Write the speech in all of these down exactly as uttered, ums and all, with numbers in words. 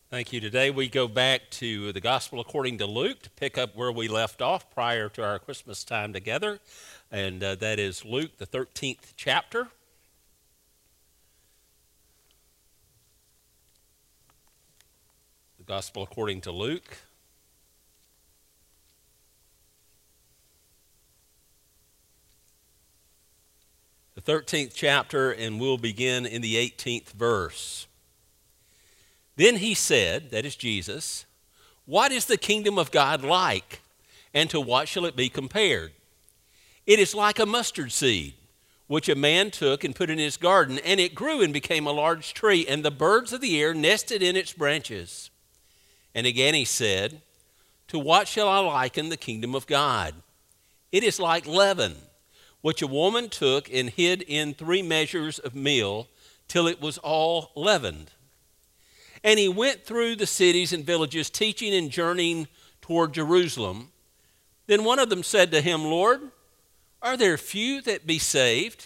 Thank you. Today we go back to the Gospel according to Luke to pick up where we left off prior to our Christmas time together, and uh, that is Luke, the thirteenth chapter. The Gospel according to Luke. The thirteenth chapter, and we'll begin in the eighteenth verse. Then he said, that is Jesus, "What is the kingdom of God like, and to what shall it be compared? It is like a mustard seed, which a man took and put in his garden, and it grew and became a large tree, and the birds of the air nested in its branches." And again he said, "To what shall I liken the kingdom of God? It is like leaven, which a woman took and hid in three measures of meal, till it was all leavened. And he went through the cities and villages, teaching and journeying toward Jerusalem. Then one of them said to him, 'Lord, are there few that be saved?'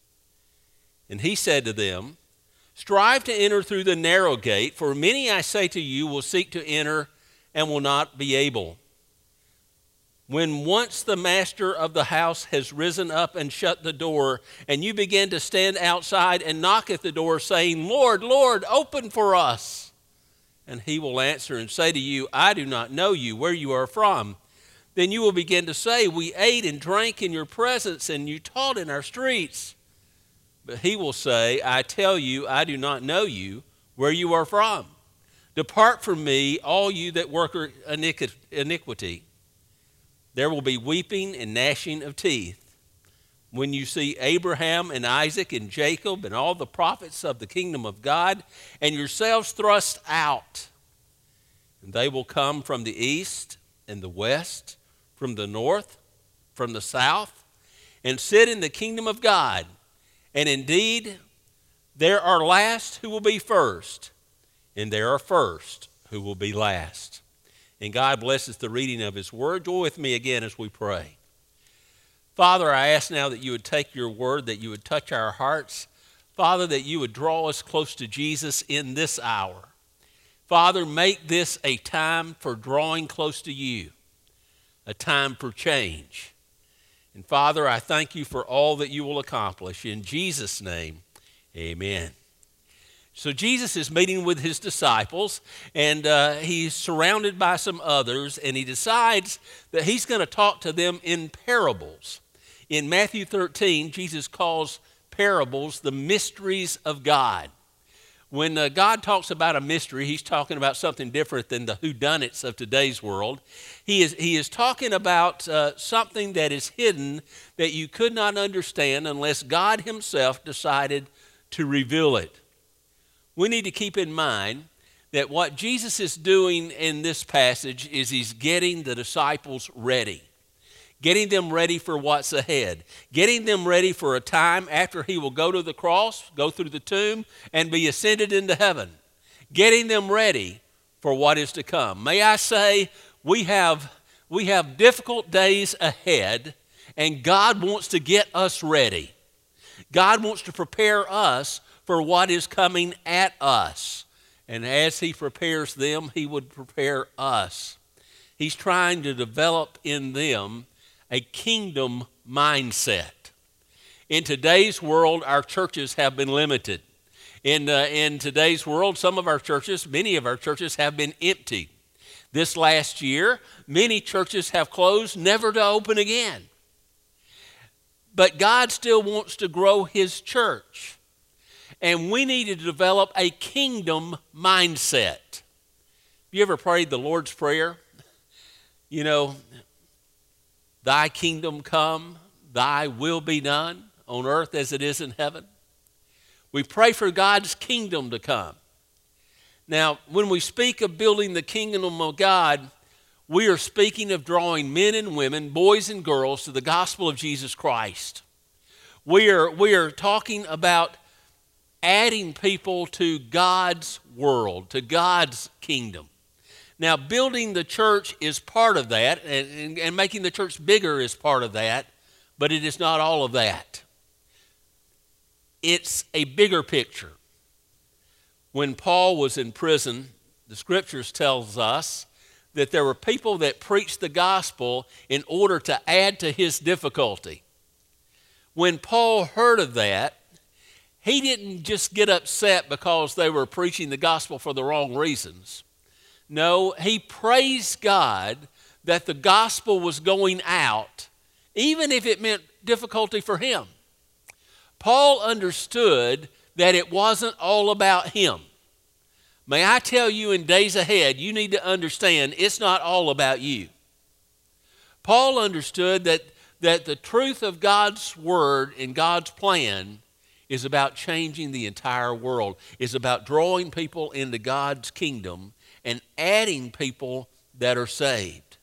And he said to them, 'Strive to enter through the narrow gate, for many, I say to you, will seek to enter and will not be able. When once the master of the house has risen up and shut the door, and you begin to stand outside and knock at the door, saying, Lord, Lord, open for us. And he will answer and say to you, I do not know you, where you are from. Then you will begin to say, we ate and drank in your presence, and you taught in our streets. But he will say, I tell you, I do not know you, where you are from. Depart from me, all you that work iniquity. There will be weeping and gnashing of teeth when you see Abraham and Isaac and Jacob and all the prophets of the kingdom of God, and yourselves thrust out. And they will come from the east and the west, from the north, from the south, and sit in the kingdom of God. And indeed, there are last who will be first, and there are first who will be last." And God blesses the reading of his word. Join with me again as we pray. Father, I ask now that you would take your word, that you would touch our hearts. Father, that you would draw us close to Jesus in this hour. Father, make this a time for drawing close to you, a time for change. And Father, I thank you for all that you will accomplish. In Jesus' name, amen. So Jesus is meeting with his disciples, and uh, he's surrounded by some others, and he decides that he's going to talk to them in parables. In Matthew thirteen, Jesus calls parables the mysteries of God. When uh, God talks about a mystery, he's talking about something different than the whodunits of today's world. He is, he is talking about uh, something that is hidden that you could not understand unless God himself decided to reveal it. We need to keep in mind that what Jesus is doing in this passage is he's getting the disciples ready, getting them ready for what's ahead, getting them ready for a time after he will go to the cross, go through the tomb, and be ascended into heaven, getting them ready for what is to come. May I say, we have, we have difficult days ahead, and God wants to get us ready. God wants to prepare us for what is coming at us. And as he prepares them, he would prepare us. He's trying to develop in them a kingdom mindset. In today's world, our churches have been limited. In, uh, in today's world, some of our churches, many of our churches have been empty. This last year, many churches have closed, never to open again. But God still wants to grow his church. And we need to develop a kingdom mindset. Have you ever prayed the Lord's Prayer? You know, thy kingdom come, thy will be done on earth as it is in heaven. We pray for God's kingdom to come. Now, when we speak of building the kingdom of God, we are speaking of drawing men and women, boys and girls, to the gospel of Jesus Christ. We are, we are talking about adding people to God's world, to God's kingdom. Now, building the church is part of that, and, and, and making the church bigger is part of that, but it is not all of that. It's a bigger picture. When Paul was in prison, the scriptures tells us that there were people that preached the gospel in order to add to his difficulty. When Paul heard of that, he didn't just get upset because they were preaching the gospel for the wrong reasons. No, he praised God that the gospel was going out, even if it meant difficulty for him. Paul understood that it wasn't all about him. May I tell you, in days ahead, you need to understand it's not all about you. Paul understood that, that the truth of God's word and God's plan is about changing the entire world, is about drawing people into God's kingdom and adding people that are saved.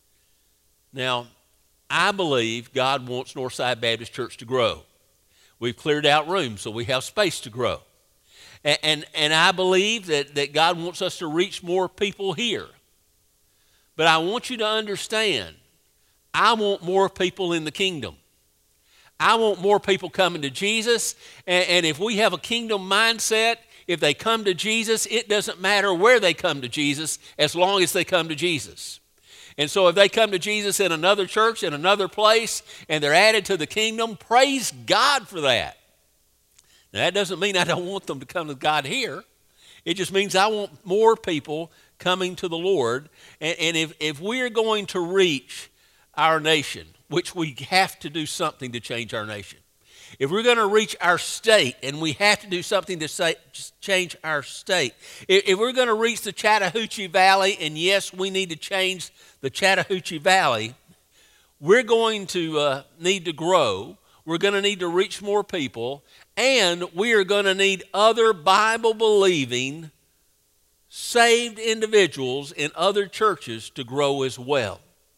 Now, I believe God wants Northside Baptist Church to grow. We've cleared out rooms so we have space to grow. And, and, and I believe that, that God wants us to reach more people here. But I want you to understand, I want more people in the kingdom. I want more people coming to Jesus. And, and if we have a kingdom mindset, if they come to Jesus, it doesn't matter where they come to Jesus as long as they come to Jesus. And so if they come to Jesus in another church, in another place, and they're added to the kingdom, praise God for that. Now, that doesn't mean I don't want them to come to God here. It just means I want more people coming to the Lord. And, and if, if we're going to reach our nation, which we have to do something to change our nation. If we're going to reach our state, and we have to do something to say, change our state. If, if we're going to reach the Chattahoochee Valley, and yes, we need to change the Chattahoochee Valley, we're going to uh, need to grow. We're going to need to reach more people, and we are going to need other Bible-believing, saved individuals in other churches to grow as well.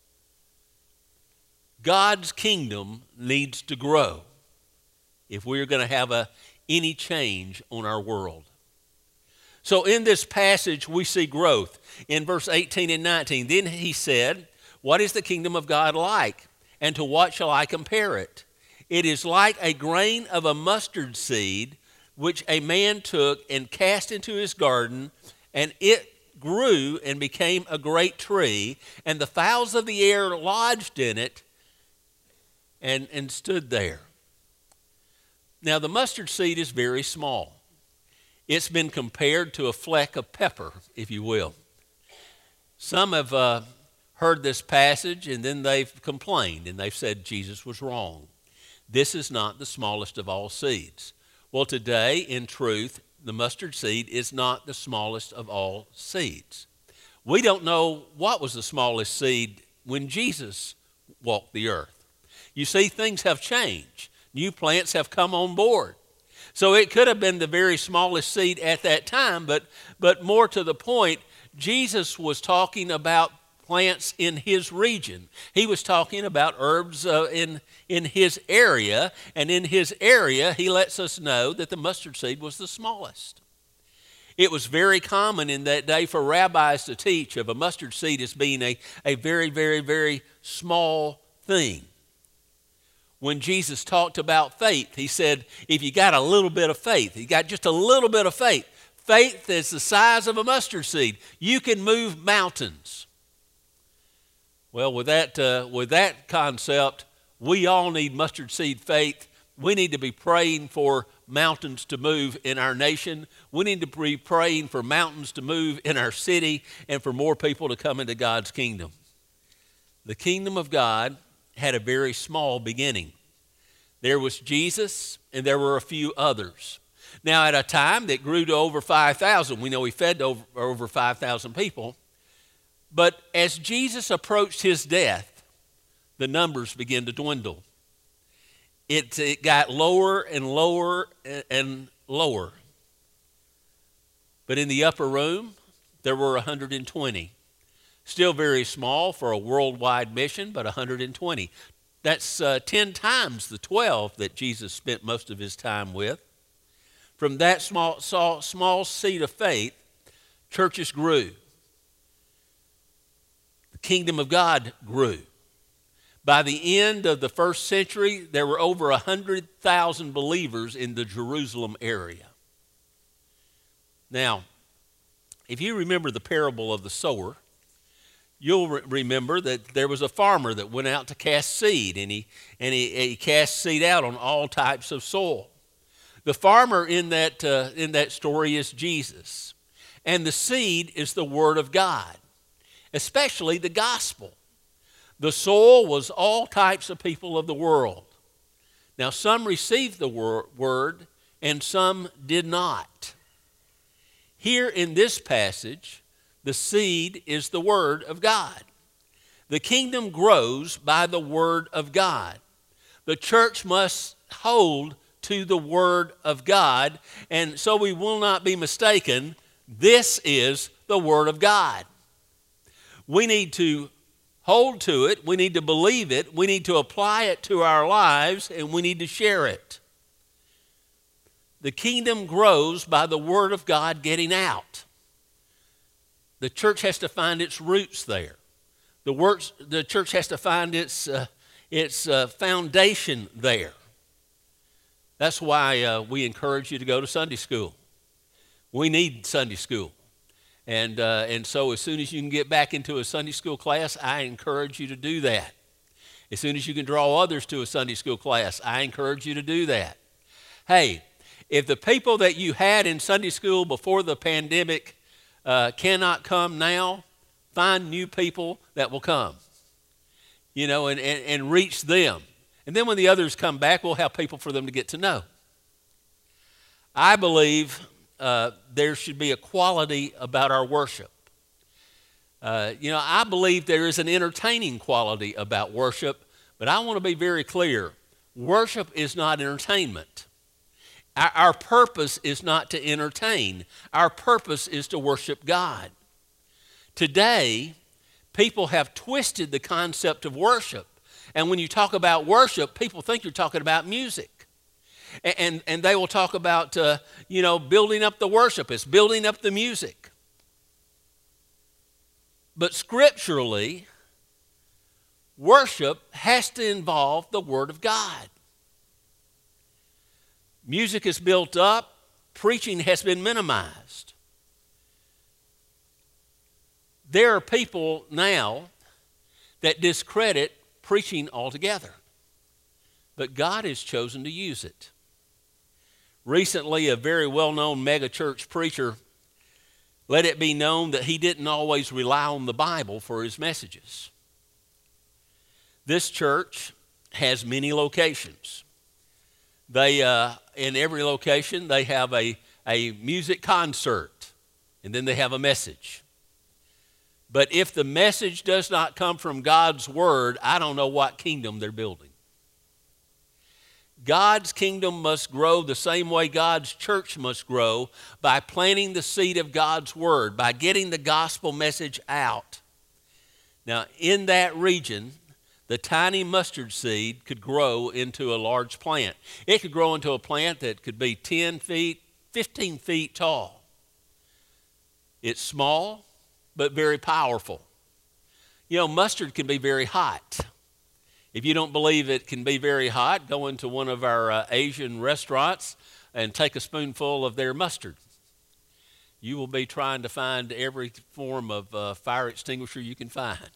God's kingdom needs to grow if we're going to have a, any change on our world. So in this passage, we see growth. In verse eighteen and nineteen, then he said, "What is the kingdom of God like? And to what shall I compare it? It is like a grain of a mustard seed, which a man took and cast into his garden, and it grew and became a great tree, and the fowls of the air lodged in it and, and stood there." Now, the mustard seed is very small. It's been compared to a fleck of pepper, if you will. Some have uh, heard this passage, and then they've complained, and they've said Jesus was wrong. This is not the smallest of all seeds. Well, today, in truth, the mustard seed is not the smallest of all seeds. We don't know what was the smallest seed when Jesus walked the earth. You see, things have changed. New plants have come on board. So it could have been the very smallest seed at that time, but, but more to the point, Jesus was talking about plants in his region. He was talking about herbs uh, in, in his area, and in his area, he lets us know that the mustard seed was the smallest. It was very common in that day for rabbis to teach of a mustard seed as being a, a very, very, very small thing. When Jesus talked about faith, he said, if you got a little bit of faith, you got just a little bit of faith, faith is the size of a mustard seed. You can move mountains. Well, with that, uh, with that concept, we all need mustard seed faith. We need to be praying for mountains to move in our nation. We need to be praying for mountains to move in our city and for more people to come into God's kingdom. The kingdom of God had a very small beginning. There was Jesus, and there were a few others. Now, at a time that grew to over five thousand, we know he fed over, over five thousand people, but as Jesus approached his death, the numbers began to dwindle. It, it got lower and lower and lower. But in the upper room, there were one hundred twenty. Still very small for a worldwide mission, but one hundred twenty. That's uh, ten times the twelve that Jesus spent most of his time with. From that small, small, small seed of faith, churches grew. The kingdom of God grew. By the end of the first century, there were over one hundred thousand believers in the Jerusalem area. Now, If you remember the parable of the sower, you'll re- remember that there was a farmer that went out to cast seed, and he and he, he cast seed out on all types of soil. The farmer in that uh, in that story is Jesus, and the seed is the Word of God, especially the gospel. The soil was all types of people of the world. Now, some received the wor- word, and some did not. Here in this passage, the seed is the Word of God. The kingdom grows by the Word of God. The church must hold to the Word of God, and so we will not be mistaken, this is the Word of God. We need to hold to it, we need to believe it, we need to apply it to our lives, and we need to share it. The kingdom grows by the Word of God getting out. The church has to find its roots there. The, works, the church has to find its, uh, its uh, foundation there. That's why uh, we encourage you to go to Sunday school. We need Sunday school. And, uh, and so as soon as you can get back into a Sunday school class, I encourage you to do that. As soon as you can draw others to a Sunday school class, I encourage you to do that. Hey, if the people that you had in Sunday school before the pandemic uh, cannot come now, find new people that will come, you know, and, and, and reach them. And then when the others come back, we'll have people for them to get to know. I believe uh, there should be a quality about our worship. Uh, you know, I believe there is an entertaining quality about worship, but I want to be very clear. Worship is not entertainment. Our, our purpose is not to entertain. Our purpose is to worship God. Today, people have twisted the concept of worship. And when you talk about worship, people think you're talking about music. And, and, and they will talk about, uh, you know, building up the worship. It's building up the music. But scripturally, worship has to involve the Word of God. Music is built up. Preaching has been minimized. There are people now that discredit preaching altogether, but God has chosen to use it. Recently, a very well-known megachurch preacher let it be known that he didn't always rely on the Bible for his messages. This church has many locations. They, uh, in every location, they have a, a music concert, and then they have a message. But if the message does not come from God's Word, I don't know what kingdom they're building. God's kingdom must grow the same way God's church must grow, by planting the seed of God's Word, by getting the gospel message out. Now, in that region, the tiny mustard seed could grow into a large plant. It could grow into a plant that could be ten feet, fifteen feet tall. It's small, but very powerful. You know, mustard can be very hot. If you don't believe it can be very hot, go into one of our uh, Asian restaurants and take a spoonful of their mustard. You will be trying to find every form of uh, fire extinguisher you can find.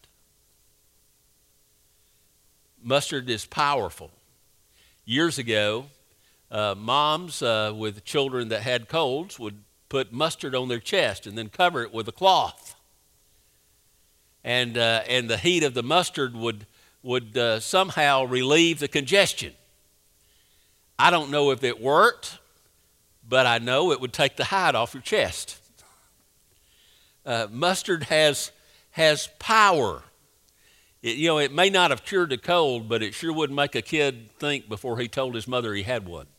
Mustard is powerful. Years ago, uh, moms uh, with children that had colds would put mustard on their chest and then cover it with a cloth. And, uh, and the heat of the mustard would would uh, somehow relieve the congestion. I don't know if it worked, but I know it would take the hide off your chest. Uh, mustard has, has power. It, you know, it may not have cured the cold, but it sure would make a kid think before he told his mother he had one.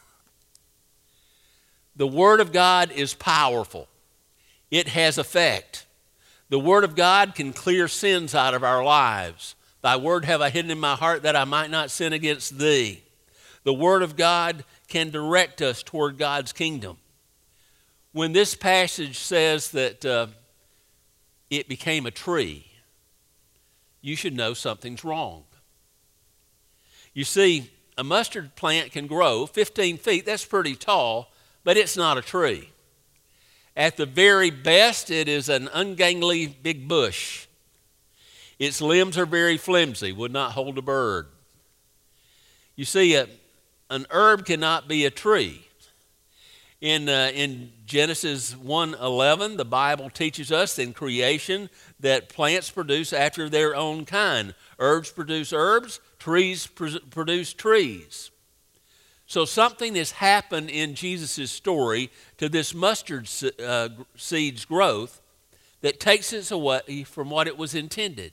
The Word of God is powerful. It has effect. The Word of God can clear sins out of our lives. Thy word have I hidden in my heart that I might not sin against thee. The Word of God can direct us toward God's kingdom. When this passage says that uh, it became a tree, you should know something's wrong. You see, a mustard plant can grow fifteen feet. That's pretty tall, but it's not a tree. At the very best, it is an ungainly big bush. Its limbs are very flimsy, would not hold a bird. You see, a, an herb cannot be a tree. In, uh, in Genesis one eleven, the Bible teaches us in creation that plants produce after their own kind. Herbs produce herbs, trees pr- produce trees. So something has happened in Jesus' story to this mustard uh, seed's growth that takes it away from what it was intended.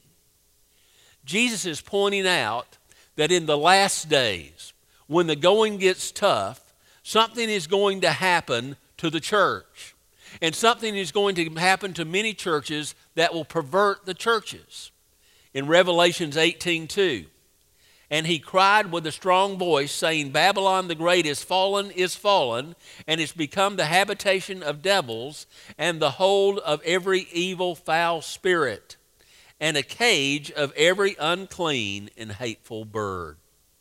Jesus is pointing out that in the last days, when the going gets tough, something is going to happen to the church. And something is going to happen to many churches that will pervert the churches. In Revelations eighteen two, and he cried with a strong voice, saying, Babylon the great is fallen, is fallen, and is become the habitation of devils, and the hold of every evil, foul spirit, and a cage of every unclean and hateful bird.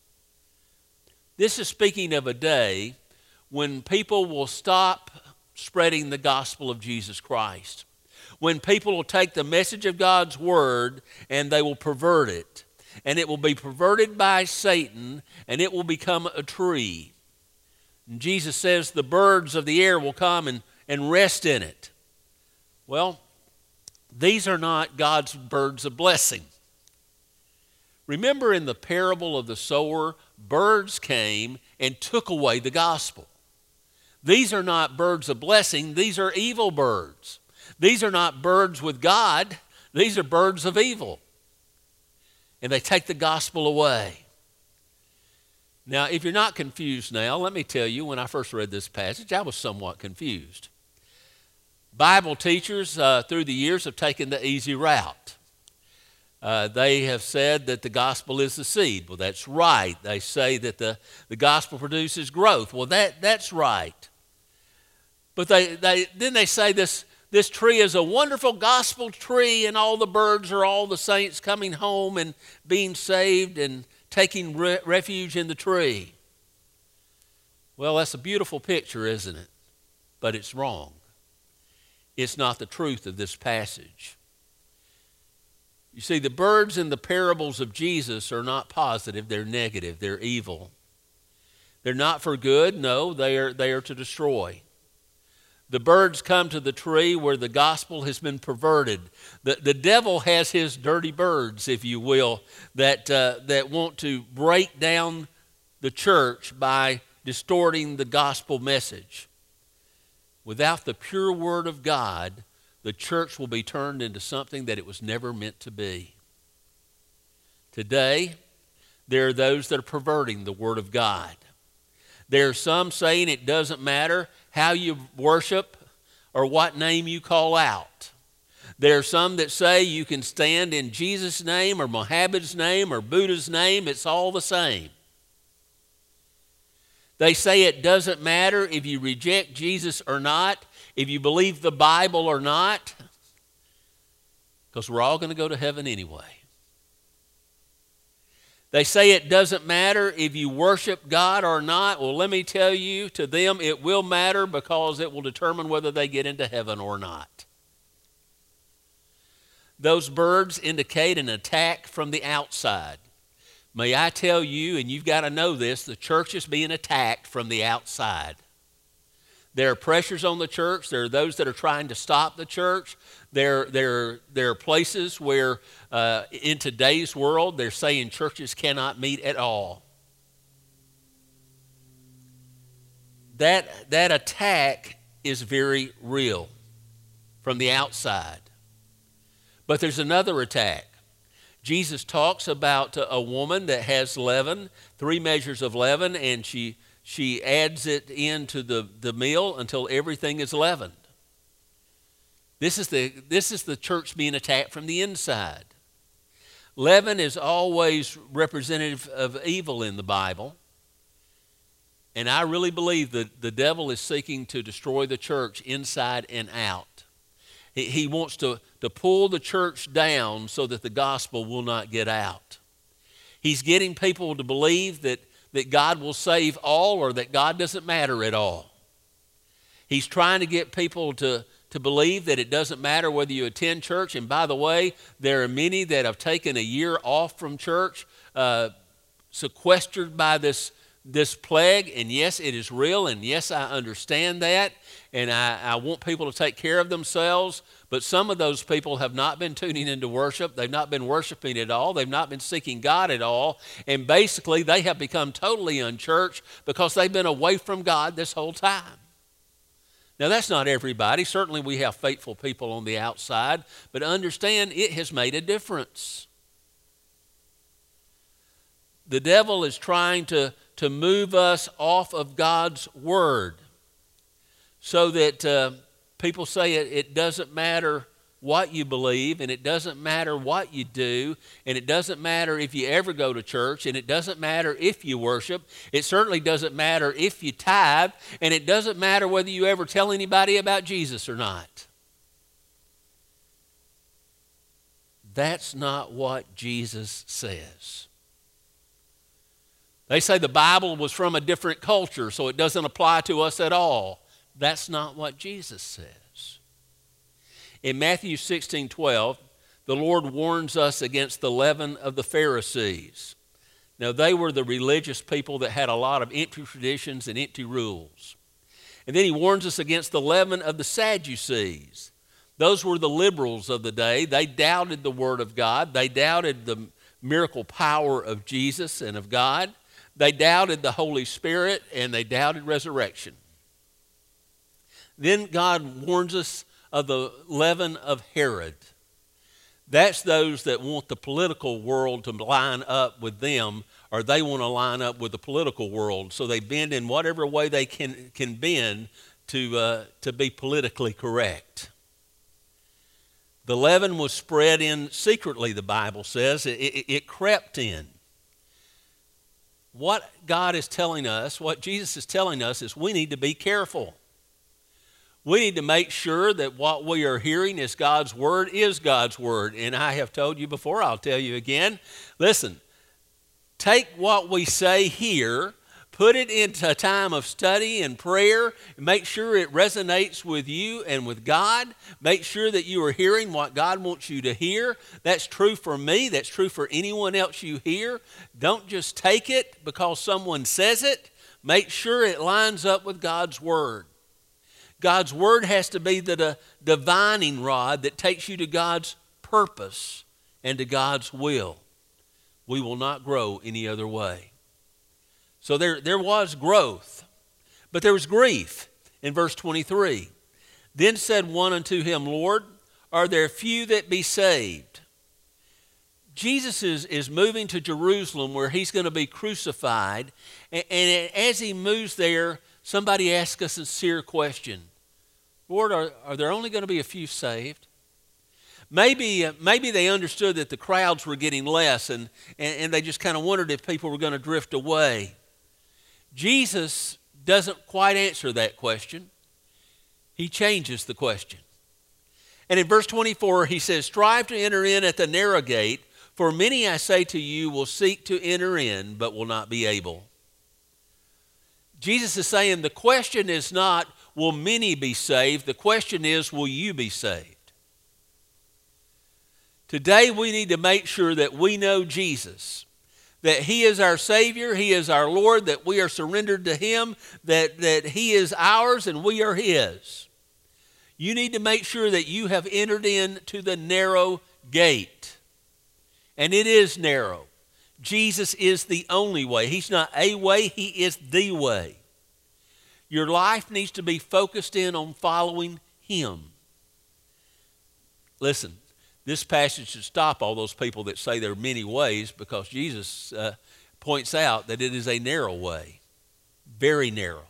This is speaking of a day when people will stop spreading the gospel of Jesus Christ. When people will take the message of God's word and they will pervert it. And it will be perverted by Satan, and it will become a tree. And Jesus says the birds of the air will come and, and rest in it. Well, these are not God's birds of blessing. Remember in the parable of the sower, birds came and took away the gospel. These are not birds of blessing, these are evil birds. These are not birds with God, these are birds of evil. And they take the gospel away. Now, if you're not confused now, let me tell you, when I first read this passage, I was somewhat confused. Bible teachers uh, through the years have taken the easy route. Uh, they have said that the gospel is the seed. Well, that's right. They say that the, the gospel produces growth. Well, that, that's right. But they, they then they say this, this tree is a wonderful gospel tree, and all the birds are all the saints coming home and being saved and taking re- refuge in the tree. Well, that's a beautiful picture, isn't it? But it's wrong. It's not the truth of this passage. You see, the birds in the parables of Jesus are not positive, they're negative, they're evil. They're not for good, no, they are, they are to destroy. The birds come to the tree where the gospel has been perverted. The, the devil has his dirty birds, if you will, that, uh, that want to break down the church by distorting the gospel message. Without the pure word of God, the church will be turned into something that it was never meant to be. Today, there are those that are perverting the word of God. There are some saying it doesn't matter how you worship or what name you call out. There are some that say you can stand in Jesus' name or Muhammad's name or Buddha's name, it's all the same. They say it doesn't matter if you reject Jesus or not, if you believe the Bible or not, because we're all going to go to heaven anyway. They say it doesn't matter if you worship God or not. Well, let me tell you, to them it will matter, because it will determine whether they get into heaven or not. Those birds indicate an attack from the outside. May I tell you, and you've got to know this, the church is being attacked from the outside. There are pressures on the church. There are those that are trying to stop the church. There, there, there are places where uh, in today's world they're saying churches cannot meet at all. That, that attack is very real from the outside. But there's another attack. Jesus talks about a woman that has leaven, three measures of leaven, and she... She adds it into the, the meal until everything is leavened. This is the, this is the church being attacked from the inside. Leaven is always representative of evil in the Bible. And I really believe that the devil is seeking to destroy the church inside and out. He, he wants to, to pull the church down so that the gospel will not get out. He's getting people to believe that that God will save all, or that God doesn't matter at all. He's trying to get people to, to believe that it doesn't matter whether you attend church. And by the way, there are many that have taken a year off from church, uh, sequestered by this, this plague. And yes, it is real. And yes, I understand that. And I, I want people to take care of themselves. But some of those people have not been tuning into worship. They've not been worshiping at all. They've not been seeking God at all. And basically, they have become totally unchurched because they've been away from God this whole time. Now, that's not everybody. Certainly, we have faithful people on the outside. But understand, it has made a difference. The devil is trying to, to move us off of God's word so that uh, people say it, it doesn't matter what you believe, and it doesn't matter what you do, and it doesn't matter if you ever go to church, and it doesn't matter if you worship. It certainly doesn't matter if you tithe, and it doesn't matter whether you ever tell anybody about Jesus or not. That's not what Jesus says. They say the Bible was from a different culture, so it doesn't apply to us at all. That's not what Jesus says. In Matthew sixteen twelve, the Lord warns us against the leaven of the Pharisees. Now, they were the religious people that had a lot of empty traditions and empty rules. And then he warns us against the leaven of the Sadducees. Those were the liberals of the day. They doubted the Word of God. They doubted the miracle power of Jesus and of God. They doubted the Holy Spirit, and they doubted resurrection. Then God warns us of the leaven of Herod. That's those that want the political world to line up with them, or they want to line up with the political world. So they bend in whatever way they can, can bend to, uh, to be politically correct. The leaven was spread in secretly, the Bible says. It, it, it crept in. What God is telling us, what Jesus is telling us, is we need to be careful. We need to make sure that what we are hearing is God's word is God's word. And I have told you before, I'll tell you again. Listen, take what we say here, put it into a time of study and prayer, and make sure it resonates with you and with God. Make sure that you are hearing what God wants you to hear. That's true for me. That's true for anyone else you hear. Don't just take it because someone says it. Make sure it lines up with God's word. God's word has to be the divining rod that takes you to God's purpose and to God's will. We will not grow any other way. So there, there was growth, but there was grief in verse twenty-three. Then said one unto him, Lord, are there few that be saved? Jesus is, is moving to Jerusalem where he's going to be crucified. And, and as he moves there, somebody asks a sincere question. Lord, are, are there only going to be a few saved? Maybe, uh, maybe they understood that the crowds were getting less, and, and, and they just kind of wondered if people were going to drift away. Jesus doesn't quite answer that question. He changes the question. And in verse twenty-four, he says, strive to enter in at the narrow gate, for many, I say to you, will seek to enter in, but will not be able. Jesus is saying the question is not, will many be saved? The question is, will you be saved? Today we need to make sure that we know Jesus, that he is our Savior, he is our Lord, that we are surrendered to him, that, that he is ours and we are his. You need to make sure that you have entered into the narrow gate. And it is narrow. Jesus is the only way. He's not a way, he is the way. Your life needs to be focused in on following him. Listen, this passage should stop all those people that say there are many ways, because Jesus uh, points out that it is a narrow way, very narrow.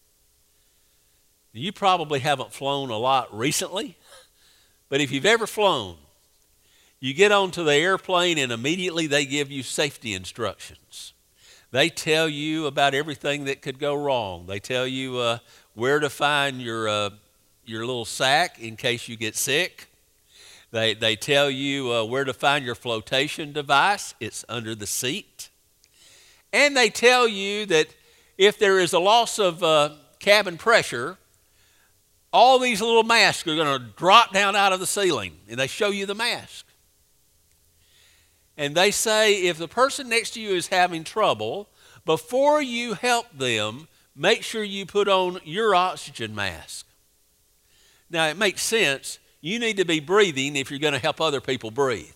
You probably haven't flown a lot recently, but if you've ever flown, you get onto the airplane and immediately they give you safety instructions. They tell you about everything that could go wrong. They tell you uh, where to find your uh, your little sack in case you get sick. They, they tell you uh, where to find your flotation device. It's under the seat. And they tell you that if there is a loss of uh, cabin pressure, all these little masks are going to drop down out of the ceiling, and they show you the mask. And they say if the person next to you is having trouble, before you help them, make sure you put on your oxygen mask. Now, it makes sense. You need to be breathing if you're going to help other people breathe.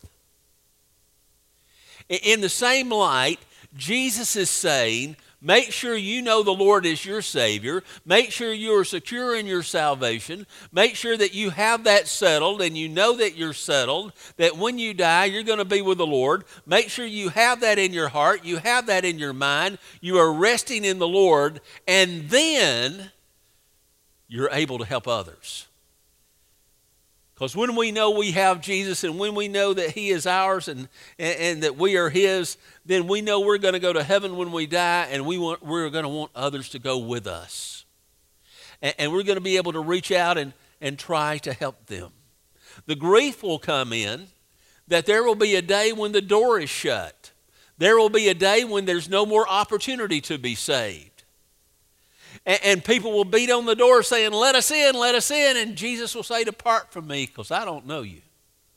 In the same light, Jesus is saying, make sure you know the Lord is your Savior. Make sure you are secure in your salvation. Make sure that you have that settled and you know that you're settled, that when you die, you're going to be with the Lord. Make sure you have that in your heart. You have that in your mind. You are resting in the Lord, and then you're able to help others. Because when we know we have Jesus and when we know that He is ours and, and, and that we are His, then we know we're going to go to heaven when we die, and we want, we're going to want others to go with us. And, and we're going to be able to reach out and, and try to help them. The grief will come in that there will be a day when the door is shut. There will be a day when there's no more opportunity to be saved. And people will beat on the door saying, let us in, let us in. And Jesus will say, depart from me, because I don't know you.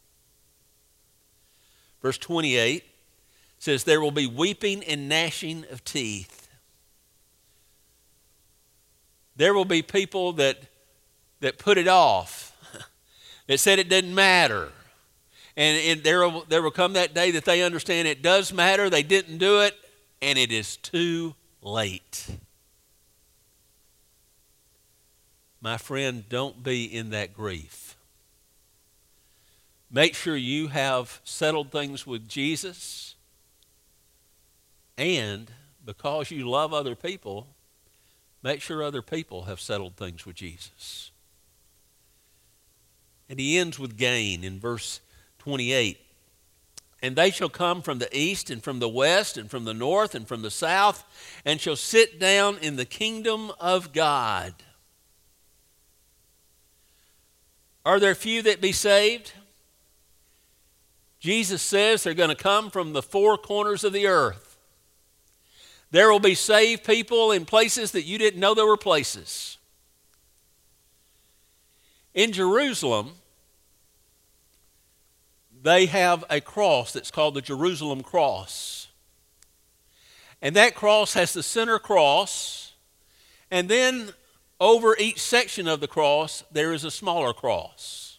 Verse twenty-eight says, there will be weeping and gnashing of teeth. There will be people that, that put it off, that said it didn't matter. And it, there, will, there will come that day that they understand it does matter, they didn't do it, and it is too late. My friend, don't be in that grief. Make sure you have settled things with Jesus. And because you love other people, make sure other people have settled things with Jesus. And he ends with gain in verse twenty-eight. And they shall come from the east and from the west and from the north and from the south, and shall sit down in the kingdom of God. Are there few that be saved? Jesus says they're going to come from the four corners of the earth. There will be saved people in places that you didn't know there were places. In Jerusalem, they have a cross that's called the Jerusalem Cross. And that cross has the center cross, and then over each section of the cross, there is a smaller cross.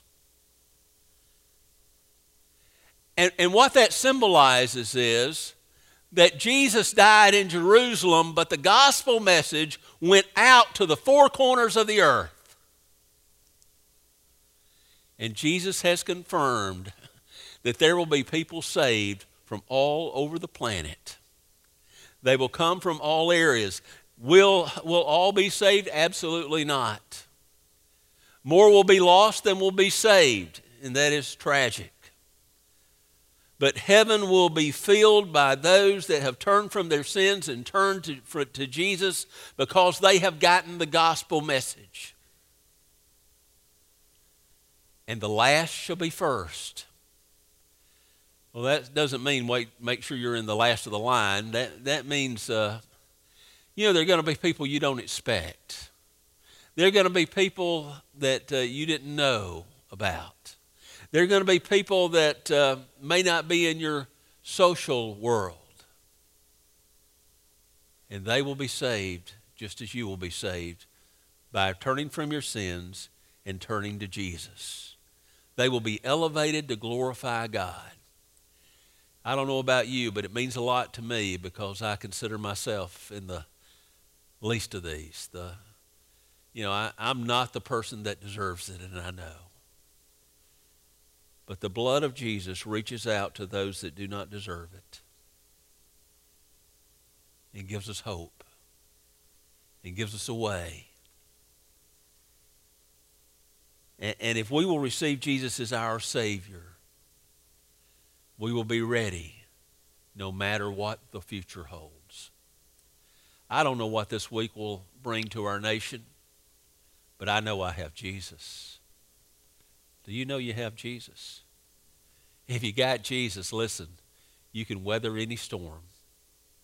And, and what that symbolizes is that Jesus died in Jerusalem, but the gospel message went out to the four corners of the earth. And Jesus has confirmed that there will be people saved from all over the planet. They will come from all areas. Will, will all be saved? Absolutely not. More will be lost than will be saved, and that is tragic. But heaven will be filled by those that have turned from their sins and turned to, for, to Jesus because they have gotten the gospel message. And the last shall be first. Well, that doesn't mean wait, make sure you're in the last of the line. That, that means... Uh, You know, there are going to be people you don't expect. There are going to be people that uh, you didn't know about. There are going to be people that uh, may not be in your social world. And they will be saved just as you will be saved by turning from your sins and turning to Jesus. They will be elevated to glorify God. I don't know about you, but it means a lot to me because I consider myself in the least of these. The, you know, I, I'm not the person that deserves it, and I know. But the blood of Jesus reaches out to those that do not deserve it and gives us hope and gives us a way. And, and if we will receive Jesus as our Savior, we will be ready no matter what the future holds. I don't know what this week will bring to our nation, but I know I have Jesus. Do you know you have Jesus? If you got Jesus, listen, you can weather any storm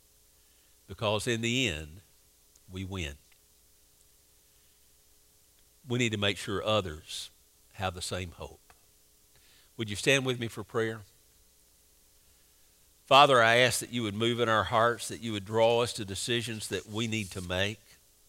because in the end, we win. we need to make sure others have the same hope. Would you stand with me for prayer? Father, I ask that you would move in our hearts, that you would draw us to decisions that we need to make.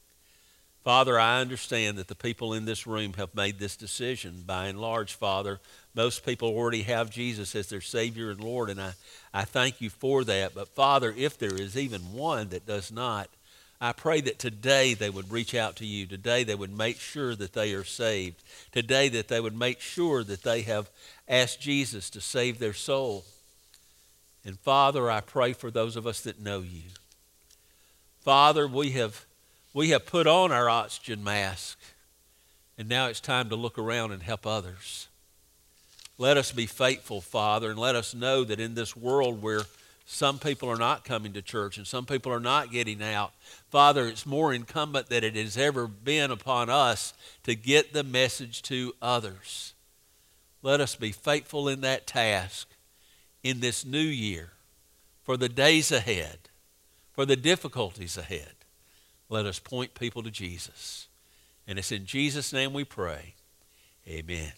Father, I understand that the people in this room have made this decision. By and large, Father, most people already have Jesus as their Savior and Lord, and I, I thank you for that. But Father, if there is even one that does not, I pray that today they would reach out to you. Today they would make sure that they are saved. Today that they would make sure that they have asked Jesus to save their soul. And Father, I pray for those of us that know you. Father, we have we have put on our oxygen mask, and now it's time to look around and help others. Let us be faithful, Father, and let us know that in this world where some people are not coming to church and some people are not getting out, Father, it's more incumbent than it has ever been upon us to get the message to others. Let us be faithful in that task in this new year, for the days ahead, for the difficulties ahead. Let us point people to Jesus. And it's in Jesus' name we pray. Amen.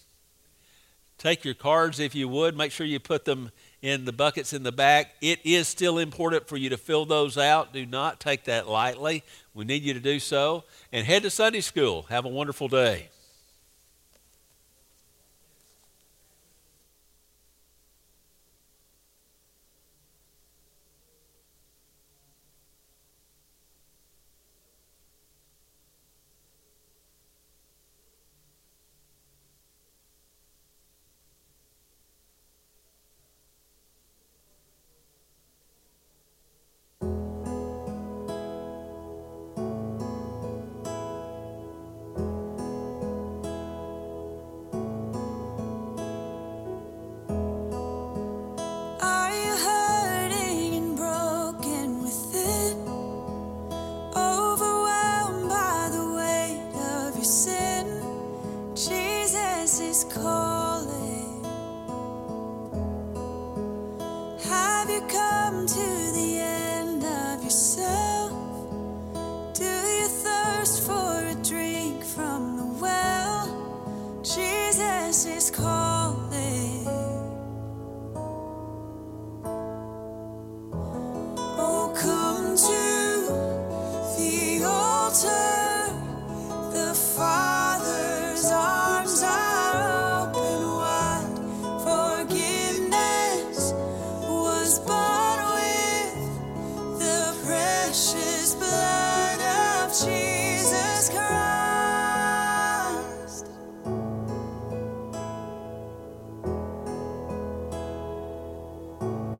Take your cards, if you would. Make sure you put them in the buckets in the back. It is still important for you to fill those out. Do not take that lightly. We need you to do so. And head to Sunday school. Have a wonderful day. Is calling.